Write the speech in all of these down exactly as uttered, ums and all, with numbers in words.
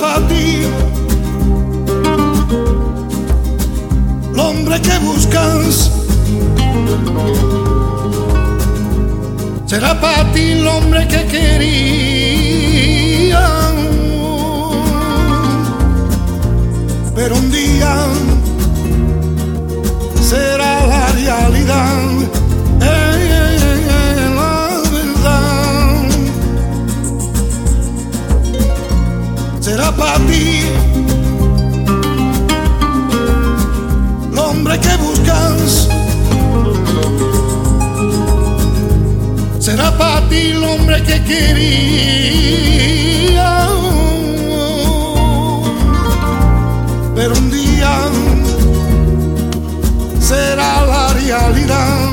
para ti el hombre que buscas, será para ti el hombre que quería, pero un día será la realidad. Será para ti el hombre que buscas, será para ti el hombre que quería, pero un día será la realidad.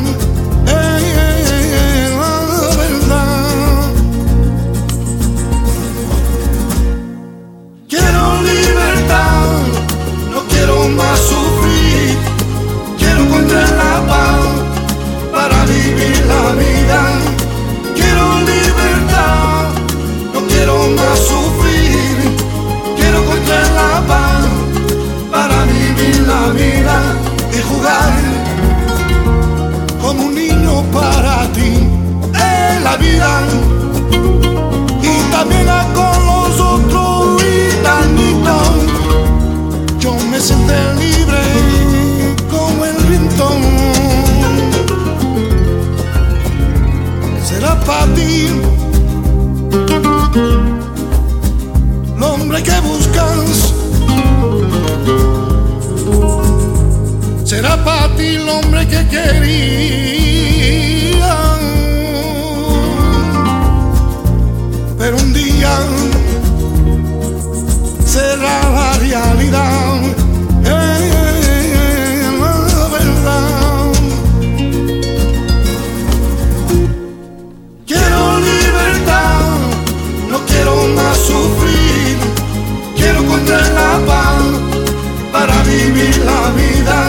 Más sufrir, quiero encontrar la paz para vivir la vida. Quiero libertad, no quiero más sufrir, quiero encontrar la paz para vivir la vida y jugar como un niño para ti en la vida y también con los otros y tanito. Yo me siento libre como el viento. Será para ti el hombre que buscas, será para ti el hombre que quería, pero un día será la realidad. Sufrir, quiero encontrar la paz para vivir la vida.